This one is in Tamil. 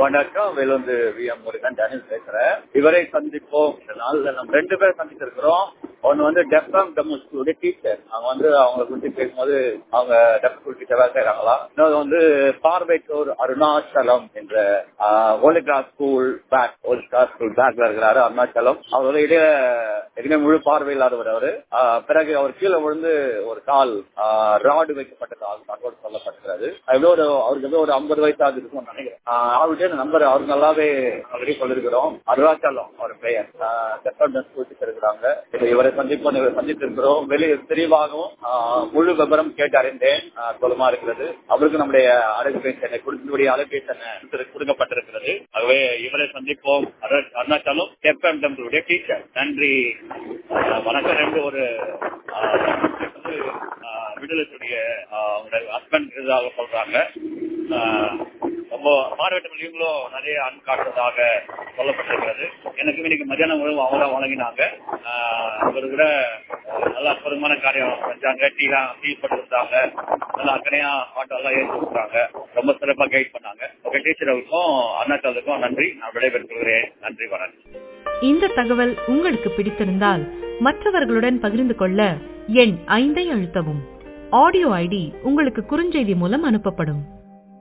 வணக்கம். வேலுந்து விஎம் முருகன் டேனியல் பேசுறேன். இவரை சந்திப்போம் நாள்ல நம்ம 2 பேர் சந்திச்சிருக்கிறோம். ஒன்னு வந்து டெஃப்எம் டெமோஸ்கூலுடைய டீச்சர். அவங்களை குறித்து பேசும்போது அவங்க டெஃப் ஸ்கூல் டீச்சரா செய்யறாங்களா. இன்னொரு வந்து பார்வைக்கோர் அருணாச்சலம் என்ற ஓலிகா ஸ்கூல் பேக்ல இருக்கிறாரு அருணாச்சலம். அவரோட இடையே முழு பார்வை இல்லாதவர் அவரு. பிறகு அவர் கீழே விழுந்து ஒரு கால் ராடு வைக்கப்பட்டதாக தகவல் சொல்லப்பட்டிருக்கிறது. அவருக்கு ஏதோ ஒரு 50 வயசாக இருக்கும்னு நினைக்கிறேன். அவருடைய நம்பர் அவருக்கு நல்லாவே அவரே சொல்லிருக்கிறோம். அருணாச்சலம் அவர் பெயர் இருக்கிறாங்க. இவரை சந்தித்திருக்கிறோம். வெளியே தெளிவாகவும் முழு விபரம் கேட்டு அறிந்தேன் சொல்லுமா இருக்கிறது. அவருக்கு நம்முடைய அலைபேசி கொடுக்கக்கூடிய அலைபேசி கொடுக்கப்பட்டிருக்கிறது. ஆகவே இவரை சந்திப்போம். அருணாச்சலம் டெஃப்எம்டைய டீச்சர். நன்றி, வணக்கம். ஒரு விடுதலையுடைய ஹஸ்பண்ட் இதாக சொல்றாங்க. ரொம்ப பார்வையிட்ட மொழிகளும் நிறைய அன்காட்டுறதாக சொல்லப்பட்டிருக்கிறது. எனக்கு இன்னைக்கு மத்தியானம் உணவு அவங்க வழங்கினாங்க. அவரு கூட நல்ல அற்புதமான காரியம் செஞ்சாங்க. டீ போட்டுருந்தாங்க. நல்லா அக்கறையா பாட்டெல்லாம் ஏற்றி கொடுத்தாங்க. ரொம்ப சிறப்பாக கைட் பண்ணாங்க. டீச்சருக்கும் அருணாச்சலுக்கும் நன்றி. நான் விடைபெற்றுகிறேன். நன்றி, வணக்கம். இந்த தகவல் உங்களுக்கு பிடித்திருந்தால் மற்றவர்களுடன் பகிர்ந்து கொள்ள எண் 5 அழுத்தவும். ஆடியோ ஐடி உங்களுக்கு குறுஞ்செய்தி மூலம் அனுப்பப்படும்.